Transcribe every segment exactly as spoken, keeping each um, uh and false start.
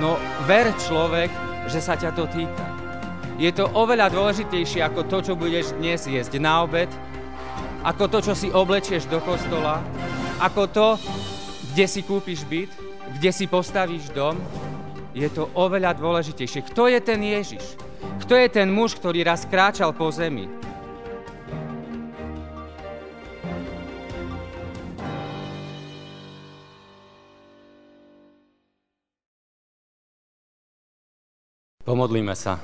no ver človek, že sa ťa to týka. Je to oveľa dôležitejšie ako to, čo budeš dnes jesť na obed, ako to, čo si oblečieš do kostola, ako to, kde si kúpiš byt, kde si postavíš dom. Je to oveľa dôležitejšie. Kto je ten Ježiš? Kto je ten muž, ktorý raz kráčal po zemi? Pomodlíme sa.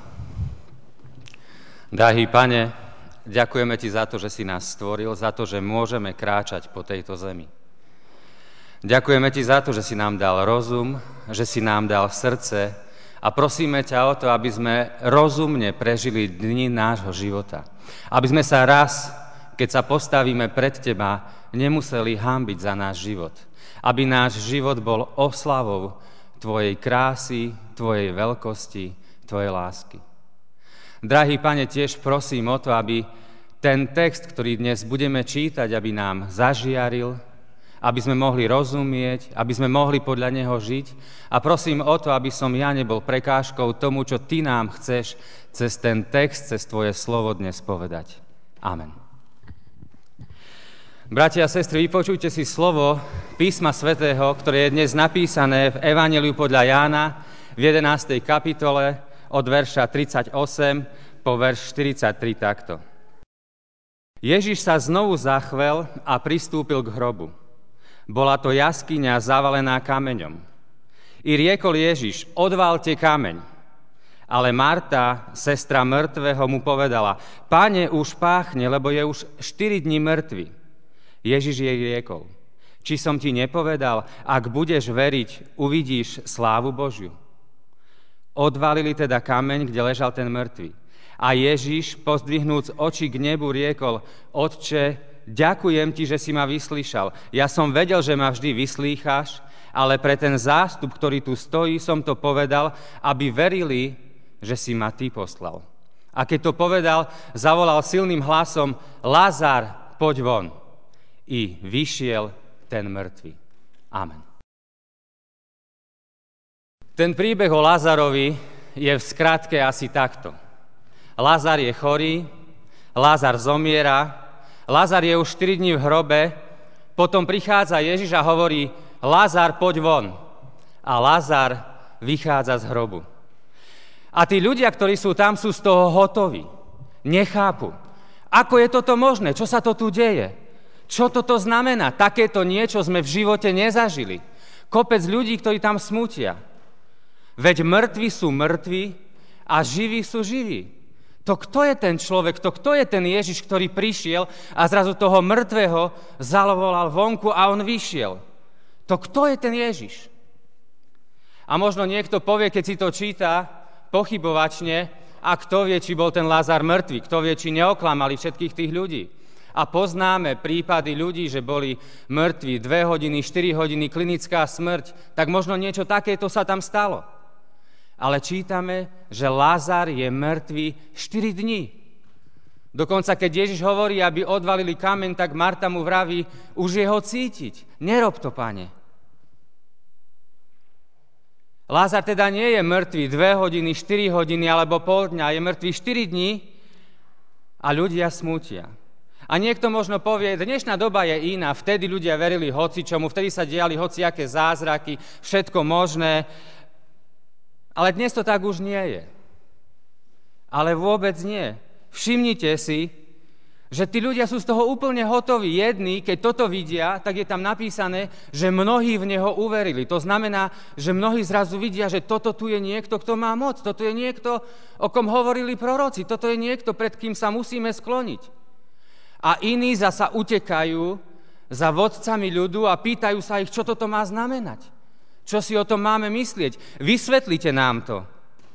Drahý Pane, ďakujeme Ti za to, že si nás stvoril, za to, že môžeme kráčať po tejto zemi. Ďakujeme Ti za to, že si nám dal rozum, že si nám dal srdce a prosíme ťa o to, aby sme rozumne prežili dni nášho života. Aby sme sa raz, keď sa postavíme pred Teba, nemuseli hanbiť za náš život. Aby náš život bol oslavou Tvojej krásy, Tvojej veľkosti, Tvojej lásky. Drahý Pane, tiež prosím o to, aby ten text, ktorý dnes budeme čítať, aby nám zažiaril, aby sme mohli rozumieť, aby sme mohli podľa neho žiť. A prosím o to, aby som ja nebol prekážkou tomu, čo Ty nám chceš cez ten text, cez Tvoje slovo dnes povedať. Amen. Bratia a sestry, vypočujte si slovo písma svätého, ktoré je dnes napísané v Evanjeliu podľa Jána v jedenástej kapitole od verša tridsaťosem po verš štyridsaťtri takto. Ježiš sa znovu zachvel a pristúpil k hrobu. Bola to jaskyňa zavalená kameňom. I riekol Ježiš, odvalte kameň. Ale Marta, sestra mŕtvého, mu povedala, Pane, už páchne, lebo je už štyri dni mŕtvy. Ježiš jej riekol, či som ti nepovedal, ak budeš veriť, uvidíš slávu Božiu. Odvalili teda kameň, kde ležal ten mŕtvy. A Ježiš, pozdvihnúc oči k nebu, riekol, Otče, ďakujem ti, že si ma vyslyšal. Ja som vedel, že ma vždy vyslýcháš, ale pre ten zástup, ktorý tu stojí, som to povedal, aby verili, že si ma ty poslal. A keď to povedal, zavolal silným hlasom, Lazar, poď von. I vyšiel ten mŕtvy. Amen. Ten príbeh o Lazarovi je v skratke asi takto. Lazar je chorý, Lazar zomiera, Lazar je už štyri dni v hrobe, potom prichádza Ježiš a hovorí, Lazar, poď von. A Lazar vychádza z hrobu. A tí ľudia, ktorí sú tam, sú z toho hotoví. Nechápu. Ako je toto možné? Čo sa to tu deje? Čo toto znamená? Takéto niečo sme v živote nezažili. Kopec ľudí, ktorí tam smutia. Veď mŕtvi sú mŕtvi a živí sú živí. To kto je ten človek, to kto je ten Ježiš, ktorý prišiel a zrazu toho mŕtvého zalovolal vonku a on vyšiel? To kto je ten Ježiš? A možno niekto povie, keď si to číta pochybovačne, a kto vie, či bol ten Lazar mŕtvy, kto vie, či neoklamali všetkých tých ľudí. A poznáme prípady ľudí, že boli mŕtvi dve hodiny, štyri hodiny, klinická smrť, tak možno niečo takéto sa tam stalo. Ale čítame, že Lazar je mŕtvý štyri dni. Dokonca, keď Ježiš hovorí, aby odvalili kameň, tak Marta mu vraví, už je ho cítiť. Nerob to, Pane. Lazar teda nie je mŕtvý dve hodiny, štyri hodiny alebo pol dňa, je mŕtvý štyri dni a ľudia smutia. A niekto možno povie, dnešná doba je iná, vtedy ľudia verili hocičomu, vtedy sa diali hociaké zázraky, všetko možné, ale dnes to tak už nie je. Ale vôbec nie. Všimnite si, že tí ľudia sú z toho úplne hotoví. Jedni, keď toto vidia, tak je tam napísané, že mnohí v neho uverili. To znamená, že mnohí zrazu vidia, že toto tu je niekto, kto má moc. Toto je niekto, o kom hovorili proroci. Toto je niekto, pred kým sa musíme skloniť. A iní zasa utekajú za vodcami ľudu a pýtajú sa ich, čo toto má znamenať. Čo si o tom máme myslieť? Vysvetlite nám to.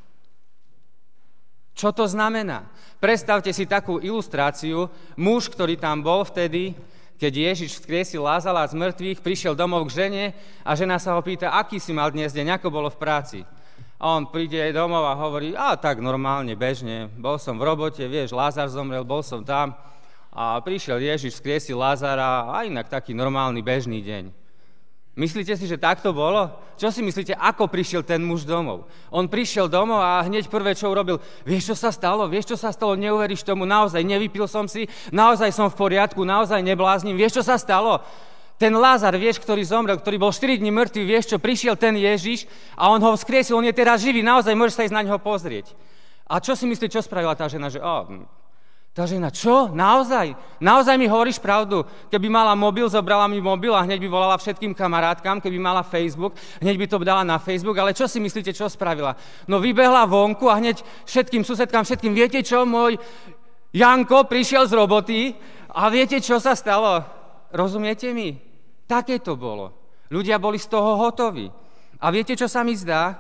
Čo to znamená? Predstavte si takú ilustráciu. Muž, ktorý tam bol vtedy, keď Ježiš vzkriesil Lázara z mŕtvych, prišiel domov k žene a žena sa ho pýta, aký si mal dnes deň, ako bolo v práci. A on príde domov a hovorí, a tak normálne, bežne, bol som v robote, vieš, Lázar zomrel, bol som tam a prišiel Ježiš, vzkriesil Lázara a inak taký normálny, bežný deň. Myslíte si, že tak to bolo? Čo si myslíte, ako prišiel ten muž domov? On prišiel domov a hneď prvé, čo urobil, vieš, čo sa stalo? Vieš, čo sa stalo? Neuveríš tomu, naozaj nevypil som si, naozaj som v poriadku, naozaj neblázním. Vieš, čo sa stalo? Ten Lázar, vieš, ktorý zomrel, ktorý bol štyri dni mŕtvý, vieš čo, prišiel ten Ježiš a on ho vzkriesil, on je teraz živý, naozaj môžeš sa ísť na ňo pozrieť. A čo si myslíš, čo spravila tá žena? Že, oh, tá žena, čo? Naozaj? Naozaj mi hovoríš pravdu? Keby mala mobil, zobrala mi mobil a hneď by volala všetkým kamarátkam, keby mala Facebook, hneď by to dala na Facebook, ale čo si myslíte, čo spravila? No vybehla vonku a hneď všetkým susedkám, všetkým, viete čo, môj Janko prišiel z roboty a viete, čo sa stalo? Rozumiete mi? Také to bolo. Ľudia boli z toho hotoví. A viete, čo sa mi zdá?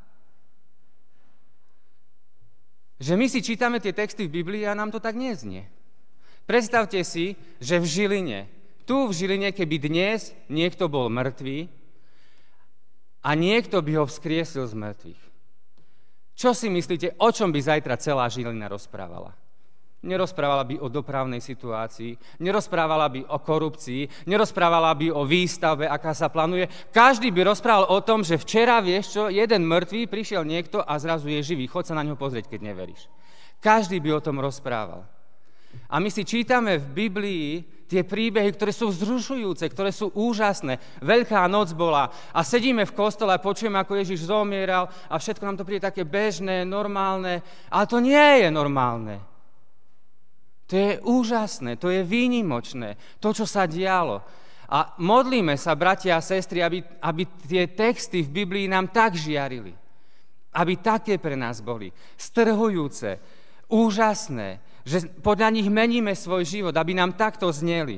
Že my si čítame tie texty v Biblii a nám to tak neznie. Predstavte si, že v Žiline, tu v Žiline, keby dnes niekto bol mŕtvý a niekto by ho vzkriesil z mŕtvych. Čo si myslíte, o čom by zajtra celá Žilina rozprávala? Nerozprávala by o dopravnej situácii, nerozprávala by o korupcii, nerozprávala by o výstavbe, aká sa plánuje. Každý by rozprával o tom, že včera, vieš čo, jeden mŕtvý, prišiel niekto a zrazu je živý. Choď sa na ňo pozrieť, keď neveríš. Každý by o tom rozprával. A my si čítame v Biblii tie príbehy, ktoré sú vzrušujúce, ktoré sú úžasné. Veľká noc bola a sedíme v kostole a počujeme, ako Ježiš zomieral a všetko nám to príde také bežné, normálne. Ale to nie je normálne. To je úžasné, to je výnimočné, to, čo sa dialo. A modlíme sa, bratia a sestry, aby, aby tie texty v Biblii nám tak žiarili. Aby také pre nás boli. Strhujúce, úžasné, že podľa nich meníme svoj život, aby nám takto zneli.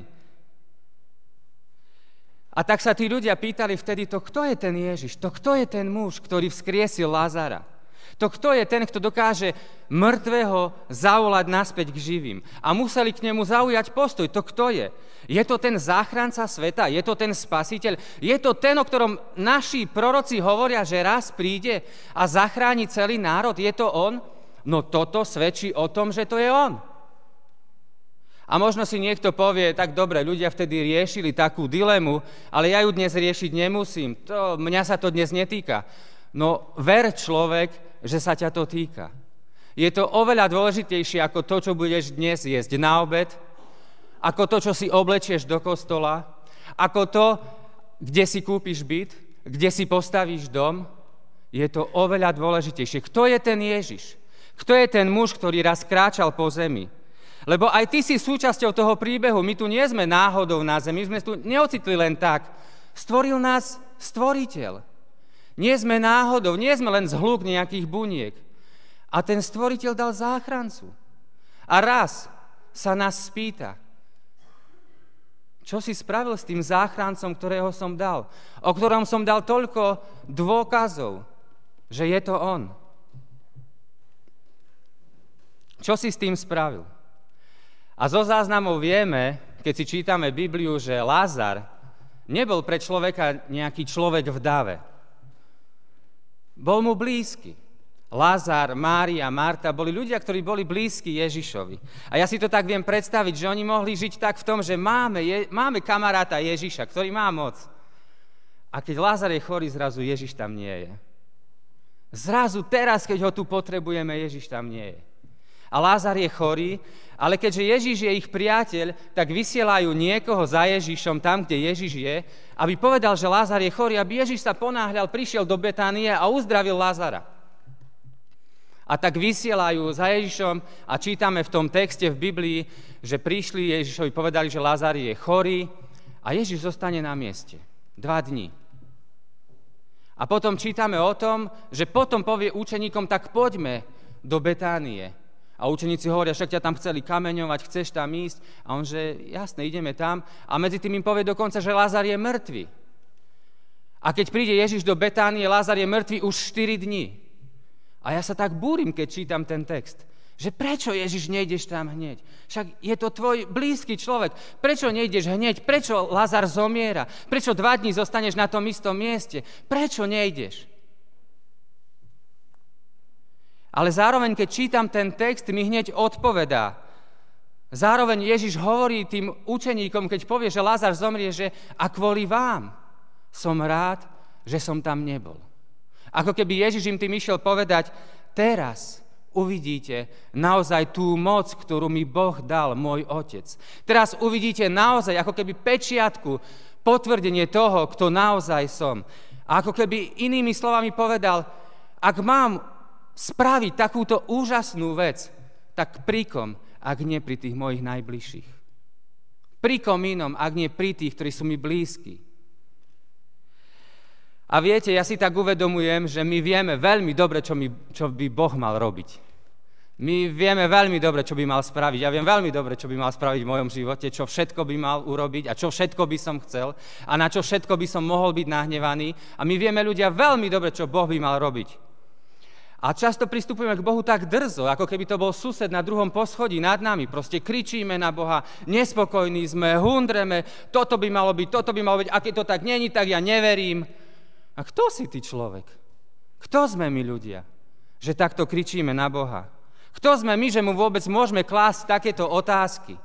A tak sa tí ľudia pýtali vtedy, to kto je ten Ježiš? To kto je ten muž, ktorý vzkriesil Lázara? To kto je ten, kto dokáže mŕtvého zavolať naspäť k živým? A museli k nemu zaujať postoj. To kto je? Je to ten záchranca sveta? Je to ten spasiteľ? Je to ten, o ktorom naši proroci hovoria, že raz príde a zachráni celý národ? Je to on? No toto svedčí o tom, že to je on. A možno si niekto povie, tak dobre, ľudia vtedy riešili takú dilemu, ale ja ju dnes riešiť nemusím. To, mňa sa to dnes netýka. No ver, človek, že sa ťa to týka. Je to oveľa dôležitejšie ako to, čo budeš dnes jesť na obed, ako to, čo si oblečieš do kostola, ako to, kde si kúpiš byt, kde si postavíš dom. Je to oveľa dôležitejšie. Kto je ten Ježiš? Kto je ten muž, ktorý raz kráčal po zemi? Lebo aj ty si súčasťou toho príbehu. My tu nie sme náhodou na zemi, my sme tu neocitli len tak. Stvoril nás stvoriteľ. Nie sme náhodou, nie sme len zhluk nejakých buniek. A ten stvoriteľ dal záchrancu. A raz sa nás spýta, čo si spravil s tým záchrancom, ktorého som dal, o ktorom som dal toľko dôkazov, že je to on. Čo si s tým spravil? A zo záznamov vieme, keď si čítame Bibliu, že Lázar nebol pre človeka nejaký človek v dave. Bol mu blízky. Lázar, Mária, Marta boli ľudia, ktorí boli blízki Ježišovi. A ja si to tak viem predstaviť, že oni mohli žiť tak v tom, že máme, je, máme kamaráta Ježiša, ktorý má moc. A keď Lázar je chorý, zrazu Ježiš tam nie je. Zrazu teraz, keď ho tu potrebujeme, Ježiš tam nie je. A Lázar je chorý, ale keďže Ježiš je ich priateľ, tak vysielajú niekoho za Ježišom tam, kde Ježiš je, aby povedal, že Lázar je chorý, aby Ježiš sa ponáhľal, prišiel do Betánie a uzdravil Lázara. A tak vysielajú za Ježišom a čítame v tom texte v Biblii, že prišli Ježišovi, povedali, že Lázar je chorý a Ježiš zostane na mieste. Dva dni. A potom čítame o tom, že potom povie učeníkom, tak poďme do Betánie. A učeníci hovoria, však ťa tam chceli kameňovať, chceš tam ísť? A on, že jasne, ideme tam. A medzi tým im povie dokonca, že Lázar je mŕtvy. A keď príde Ježiš do Betánie, Lázar je mŕtvy už štyri dni. A ja sa tak búrim, keď čítam ten text. Že prečo, Ježiš, nejdeš tam hneď? Však je to tvoj blízky človek. Prečo nejdeš hneď? Prečo Lázar zomiera? Prečo dva dní zostaneš na tom istom mieste? Prečo nejdeš? Ale zároveň, keď čítam ten text, mi hneď odpovedá. Zároveň Ježiš hovorí tým učeníkom, keď povie, že Lázar zomrie, že a kvôli vám. som rád, že som tam nebol. Ako keby Ježiš im tým išiel povedať, teraz uvidíte naozaj tú moc, ktorú mi Boh dal, môj Otec. Teraz uvidíte naozaj ako keby pečiatku, potvrdenie toho, kto naozaj som. A ako keby inými slovami povedal, ak mám spraviť takúto úžasnú vec, tak pri kom, ak nie pri tých mojich najbližších. Pri kom inom, ak nie pri tých, ktorí sú mi blízki. A viete, ja si tak uvedomujem, že my vieme veľmi dobre, čo, my, čo by Boh mal robiť. My vieme veľmi dobre, čo by mal spraviť. Ja viem veľmi dobre, čo by mal spraviť v mojom živote, čo všetko by mal urobiť a čo všetko by som chcel a na čo všetko by som mohol byť nahnevaný. A my vieme ľudia veľmi dobre, čo Boh by mal robiť. A často pristupujeme k Bohu tak drzo, ako keby to bol sused na druhom poschodí nad nami. Proste kričíme na Boha, nespokojní sme, hundreme, toto by malo byť, toto by malo byť, a keď to tak není, tak ja neverím. A kto si ty človek? Kto sme my ľudia, že takto kričíme na Boha? Kto sme my, že mu vôbec môžeme klásť takéto otázky?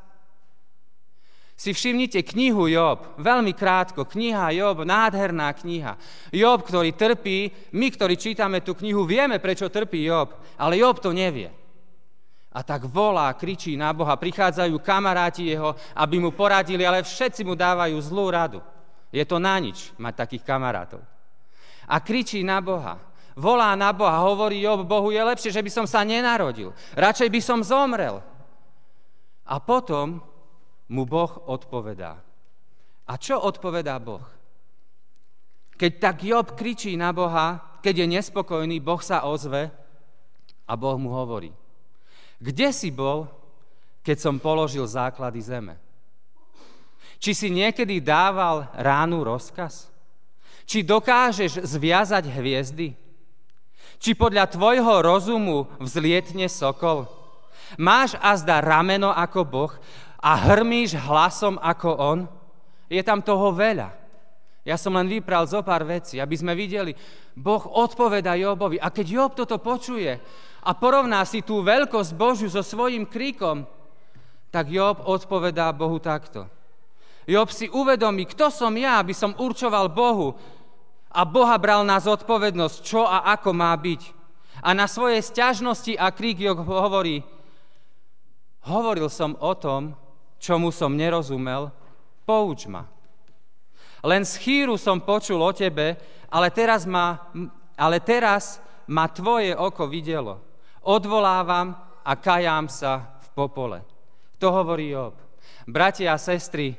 Si všimnite knihu Job, veľmi krátko, kniha Job, nádherná kniha. Job, ktorý trpí, my, ktorí čítame tú knihu, vieme, prečo trpí Job, ale Job to nevie. A tak volá, kričí na Boha, prichádzajú kamaráti jeho, aby mu poradili, ale všetci mu dávajú zlú radu. Je to na nič mať takých kamarátov. A kričí na Boha, volá na Boha, hovorí Job, Bohu, je lepšie, že by som sa nenarodil. Radšej by som zomrel. A potom mu Boh odpovedá. A čo odpovedá Boh? Keď tak Job kričí na Boha, keď je nespokojný, Boh sa ozve a Boh mu hovorí. Kde si bol, keď som položil základy zeme? Či si niekedy dával ránu rozkaz? Či dokážeš zviazať hviezdy? Či podľa tvojho rozumu vzlietne sokol? Máš azda rameno ako Boh a hrmíš hlasom ako on? Je tam toho veľa. Ja som len vypral zo pár vecí, aby sme videli, Boh odpovedá Jobovi. A keď Job toto počuje a porovná si tú veľkosť Božiu so svojím kríkom, tak Job odpovedá Bohu takto. Job si uvedomí, kto som ja, aby som určoval Bohu, a Boha bral na zodpovednosť, čo a ako má byť. A na svoje sťažnosti a krík Job hovorí, hovoril som o tom, čomu som nerozumel, pouč ma. Len z chýru som počul o tebe, ale teraz ma, ale teraz ma tvoje oko videlo. Odvolávam a kajám sa v popole. To hovorí Job. Bratia a sestry,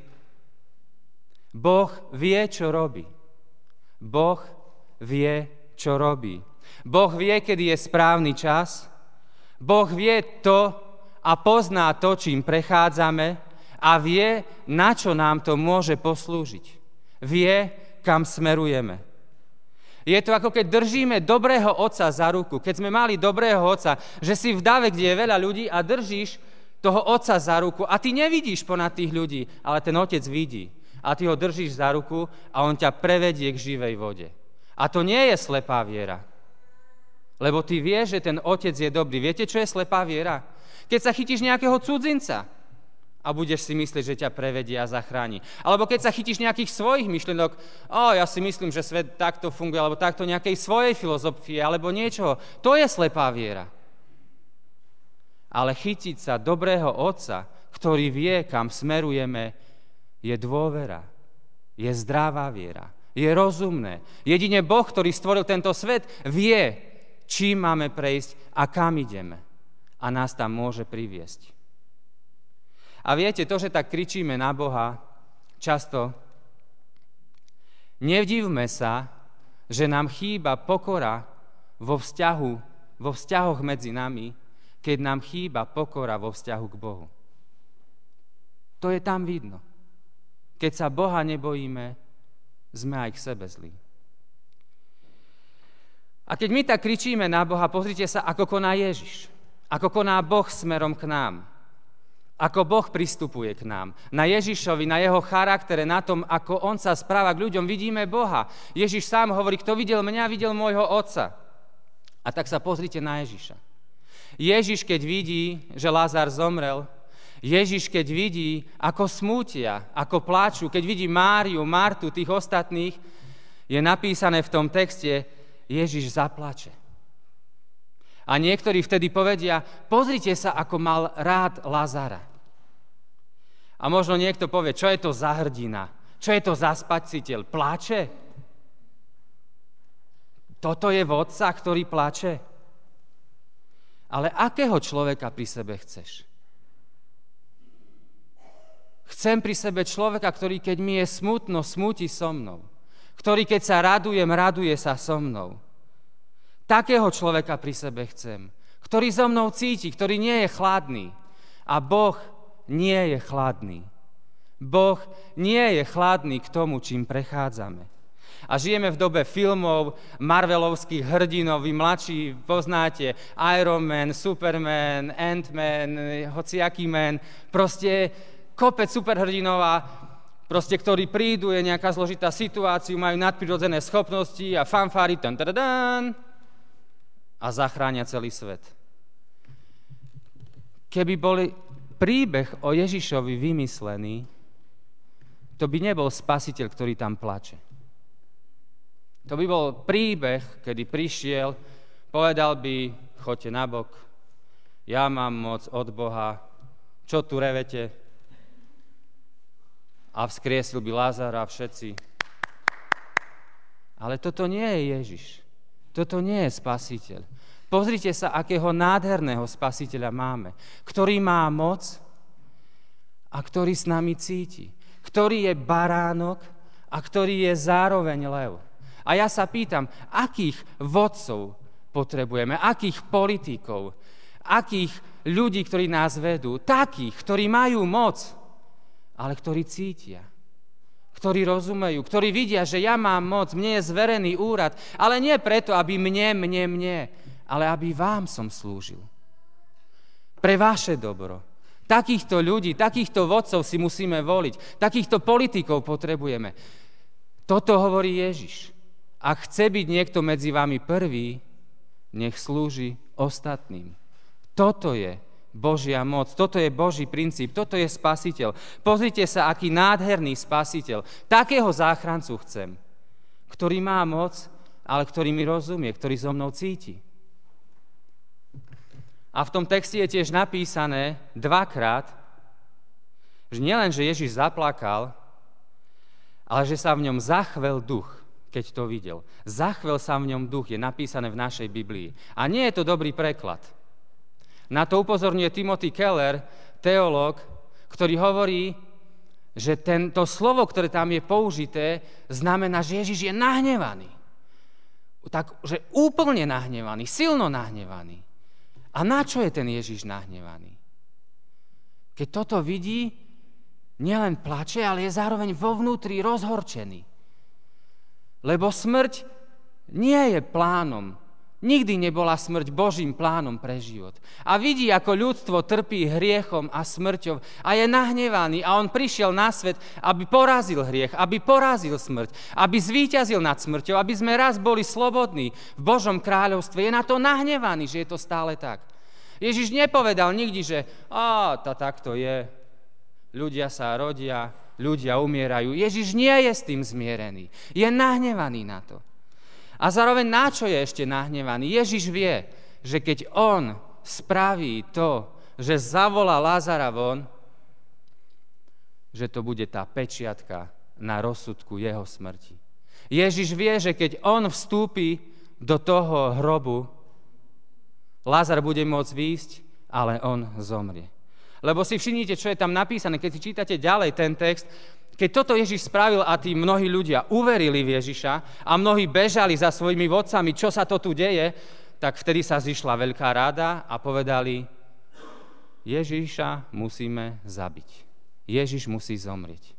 Boh vie, čo robí. Boh vie, čo robí. Boh vie, kedy je správny čas. Boh vie to a pozná to, čím prechádzame a vie, na čo nám to môže poslúžiť. Vie, kam smerujeme. Je to ako keď držíme dobrého otca za ruku. Keď sme mali dobrého otca, že si v dave, kde je veľa ľudí a držíš toho otca za ruku a ty nevidíš ponad tých ľudí, ale ten otec vidí. A ty ho držíš za ruku a on ťa prevedie k živej vode. A to nie je slepá viera. Lebo ty vieš, že ten otec je dobrý. Viete, čo je slepá viera? Keď sa chytíš nejakého cudzinca a budeš si myslieť, že ťa prevedie a zachráni. Alebo keď sa chytíš nejakých svojich myšlienok, o, ja si myslím, že svet takto funguje, alebo takto nejakej svojej filozofie, alebo niečoho. To je slepá viera. Ale chytiť sa dobrého otca, ktorý vie, kam smerujeme, je dôvera, je zdravá viera, je rozumné. Jedine Boh, ktorý stvoril tento svet, vie, čím máme prejsť a kam ideme. A nás tam môže priviesť. A viete, to, že tak kričíme na Boha, často nevdivme sa, že nám chýba pokora vo vzťahu, vo vzťahoch medzi nami, keď nám chýba pokora vo vzťahu k Bohu. To je tam vidno. Keď sa Boha nebojíme, sme aj k sebe zlí. A keď my tak kričíme na Boha, pozrite sa, ako koná Ježiš. Ako koná Boh smerom k nám. Ako Boh pristupuje k nám. Na Ježišovi, na jeho charaktere, na tom, ako on sa správa k ľuďom, vidíme Boha. Ježiš sám hovorí, kto videl mňa, videl môjho otca. A tak sa pozrite na Ježiša. Ježiš, keď vidí, že Lázar zomrel, Ježiš, keď vidí, ako smútia, ako pláču, keď vidí Máriu, Martu, tých ostatných, je napísané v tom texte, Ježiš zaplače. A niektorí vtedy povedia, pozrite sa, ako mal rád Lazara. A možno niekto povie, čo je to za hrdina? Čo je to za spasiteľ? Plače? Toto je vodca, ktorý plače? Ale akého človeka pri sebe chceš? Chcem pri sebe človeka, ktorý keď mi je smutno, smúti so mnou. Ktorý keď sa radujem, raduje sa so mnou. Takého človeka pri sebe chcem. Ktorý so mnou cíti, ktorý nie je chladný. A Boh nie je chladný. Boh nie je chladný k tomu, čím prechádzame. A žijeme v dobe filmov, marvelovských hrdinov, vy mladší poznáte Iron Man, Superman, Ant-Man, hociaký man, proste kopec superhrdinov a proste, ktorí prídu, je nejaká zložitá situácia, majú nadprirodzené schopnosti a fanfári tan, tan, tan, a zachránia celý svet. Keby boli príbeh o Ježišovi vymyslený, to by nebol spasiteľ, ktorý tam plače. To by bol príbeh, kedy prišiel, povedal by, choďte nabok, ja mám moc od Boha, čo tu revete? A vzkriesil by Lázara všetci. Ale toto nie je Ježiš. Toto nie je spasiteľ. Pozrite sa, akého nádherného spasiteľa máme, ktorý má moc a ktorý s nami cíti. Ktorý je baránok a ktorý je zároveň lev. A ja sa pýtam, akých vodcov potrebujeme, akých politikov, akých ľudí, ktorí nás vedú, takých, ktorí majú moc, ale ktorí cítia, ktorí rozumejú, ktorí vidia, že ja mám moc, mne je zverený úrad, ale nie preto, aby mne, mne, mne, ale aby vám som slúžil. Pre vaše dobro. Takýchto ľudí, takýchto vodcov si musíme voliť. Takýchto politikov potrebujeme. Toto hovorí Ježiš. Ak chce byť niekto medzi vami prvý, nech slúži ostatným. Toto je Božia moc, toto je Boží princíp, toto je spasiteľ. Pozrite sa, aký nádherný spasiteľ. Takého záchrancu chcem, ktorý má moc, ale ktorý mi rozumie, ktorý so mnou cíti. A v tom texte je tiež napísané dvakrát, že nielen, že Ježiš zaplakal, ale že sa v ňom zachvel duch, keď to videl. Zachvel sa v ňom duch, je napísané v našej Biblii. A nie je to dobrý preklad. Na to upozorňuje Timothy Keller, teológ, ktorý hovorí, že tento slovo, ktoré tam je použité, znamená, že Ježiš je nahnevaný. Takže úplne nahnevaný, silno nahnevaný. A na čo je ten Ježiš nahnevaný? Keď toto vidí, nielen plače, ale je zároveň vo vnútri rozhorčený. Lebo smrť nie je plánom. Nikdy nebola smrť Božím plánom pre život. A vidí, ako ľudstvo trpí hriechom a smrťou a je nahnevaný. A on prišiel na svet, aby porazil hriech, aby porazil smrť, aby zvíťazil nad smrťou, aby sme raz boli slobodní v Božom kráľovstve. Je na to nahnevaný, že je to stále tak. Ježiš nepovedal nikdy, že a tá takto je, ľudia sa rodia, ľudia umierajú. Ježiš nie je s tým zmierený. Je nahnevaný na to. A zároveň na čo je ešte nahnevaný? Ježiš vie, že keď on spraví to, že zavolá Lázara von, že to bude tá pečiatka na rozsudku jeho smrti. Ježiš vie, že keď on vstúpi do toho hrobu, Lázar bude môcť výjsť, ale on zomrie. Lebo si všimnite, čo je tam napísané, keď si čítate ďalej ten text. Keď toto Ježiš spravil a tí mnohí ľudia uverili v Ježiša a mnohí bežali za svojimi vodcami, čo sa to tu deje, tak vtedy sa zišla veľká rada a povedali, Ježiša musíme zabiť. Ježiš musí zomrieť.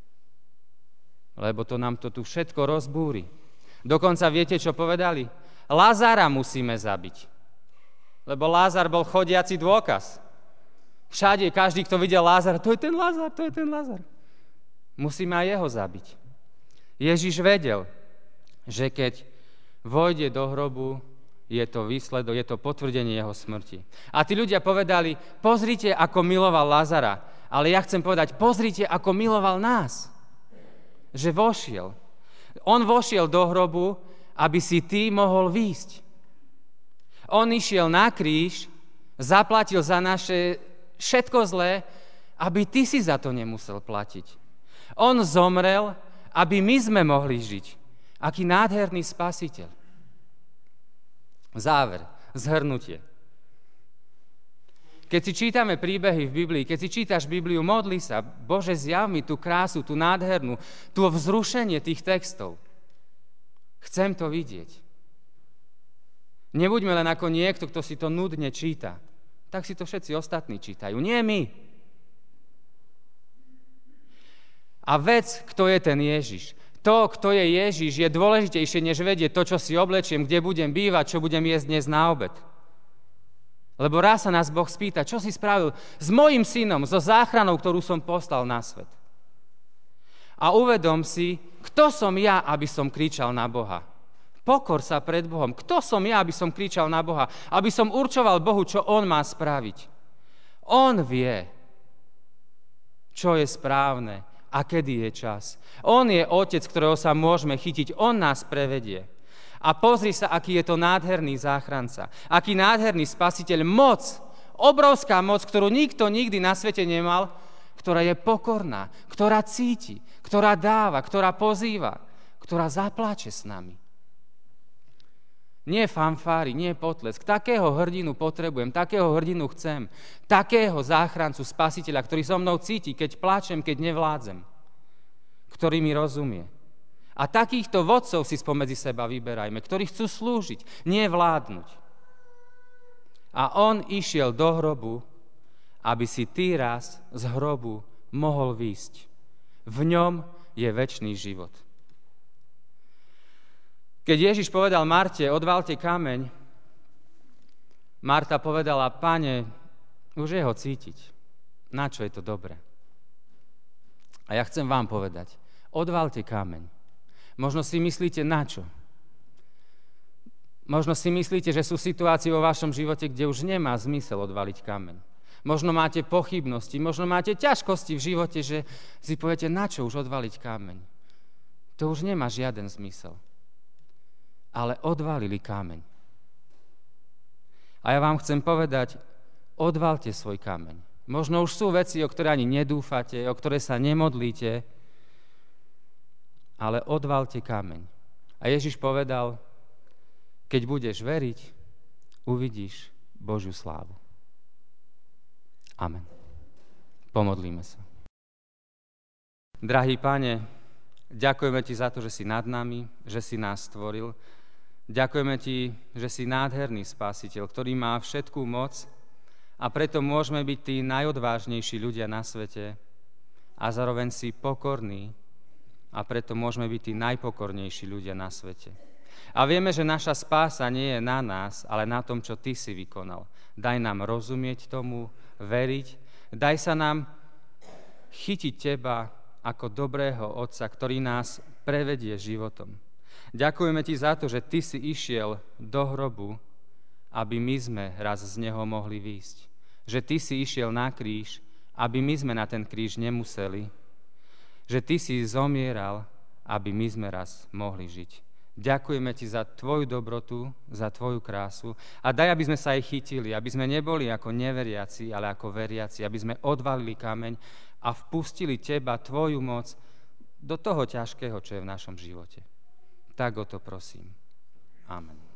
Lebo to nám to tu všetko rozbúri. Dokonca viete, čo povedali? Lázára musíme zabiť. Lebo Lázar bol chodiaci dôkaz. Všade, každý, kto videl Lázara, to je ten Lázar, to je ten Lázar. Musíme aj jeho zabiť. Ježiš vedel, že keď vojde do hrobu, je to výsledok, je to potvrdenie jeho smrti. A tí ľudia povedali, pozrite, ako miloval Lázara. Ale ja chcem povedať, pozrite, ako miloval nás. Že vošiel. On vošiel do hrobu, aby si ty mohol výjsť. On išiel na kríž, zaplatil za naše všetko zlé, aby ty si za to nemusel platiť. On zomrel, aby my sme mohli žiť. Aký nádherný spasiteľ. Záver, zhrnutie. Keď si čítame príbehy v Biblii, keď si čítaš Bibliu, modli sa, Bože, zjav mi tú krásu, tú nádhernú, tú vzrušenie tých textov. Chcem to vidieť. Nebuďme len ako niekto, kto si to nudne číta. Tak si to všetci ostatní čítajú, nie my. A vec, kto je ten Ježiš. To, kto je Ježiš, je dôležitejšie, než vedieť to, čo si oblečiem, kde budem bývať, čo budem jesť dnes na obed. Lebo raz sa nás Boh spýta, čo si spravil s mojím synom, so záchranou, ktorú som poslal na svet. A uvedom si, kto som ja, aby som kričal na Boha. Pokor sa pred Bohom. Kto som ja, aby som kričal na Boha? Aby som určoval Bohu, čo On má spraviť. On vie, čo je správne a kedy je čas. On je Otec, ktorého sa môžeme chytiť. On nás prevedie. A pozri sa, aký je to nádherný záchranca. Aký nádherný spasiteľ. Moc, obrovská moc, ktorú nikto nikdy na svete nemal, ktorá je pokorná, ktorá cíti, ktorá dáva, ktorá pozýva, ktorá zapláče s nami. Nie fanfári, nie potlesk. Takého hrdinu potrebujem, takého hrdinu chcem. Takého záchrancu, spasiteľa, ktorý so mnou cíti, keď plačem, keď nevládzem. Ktorý mi rozumie. A takýchto vodcov si spomedzi seba vyberajme, ktorí chcú slúžiť, nie vládnuť. A on išiel do hrobu, aby si ty raz z hrobu mohol výjsť. V ňom je večný život. Keď Ježiš povedal Marte, odvalte kameň, Marta povedala, Pane, už je ho cítiť. Na čo je to dobré? A ja chcem vám povedať, odvalte kameň. Možno si myslíte, na čo? Možno si myslíte, že sú situácie vo vašom živote, kde už nemá zmysel odvaliť kameň. Možno máte pochybnosti, možno máte ťažkosti v živote, že si poviete, na čo už odvaliť kameň? To už nemá žiaden zmysel. Ale odvalili kameň. A ja vám chcem povedať, odvalte svoj kameň. Možno už sú veci, o ktoré ani nedúfate, o ktoré sa nemodlíte, ale odvalte kameň. A Ježiš povedal, keď budeš veriť, uvidíš Božiu slávu. Amen. Pomodlíme sa. Drahý Pane, ďakujeme Ti za to, že si nad nami, že si nás stvoril. Ďakujeme Ti, že si nádherný spasiteľ, ktorý má všetkú moc a preto môžeme byť tí najodvážnejší ľudia na svete a zároveň si pokorní a preto môžeme byť tí najpokornejší ľudia na svete. A vieme, že naša spása nie je na nás, ale na tom, čo Ty si vykonal. Daj nám rozumieť tomu, veriť, daj sa nám chytiť Teba ako dobrého Otca, ktorý nás prevedie životom. Ďakujeme Ti za to, že Ty si išiel do hrobu, aby my sme raz z neho mohli výjsť. Že Ty si išiel na kríž, aby my sme na ten kríž nemuseli. Že Ty si zomieral, aby my sme raz mohli žiť. Ďakujeme Ti za Tvoju dobrotu, za Tvoju krásu a daj, aby sme sa aj chytili, aby sme neboli ako neveriaci, ale ako veriaci, aby sme odvalili kameň a vpustili Teba, Tvoju moc do toho ťažkého, čo je v našom živote. Tak o to prosím. Amen.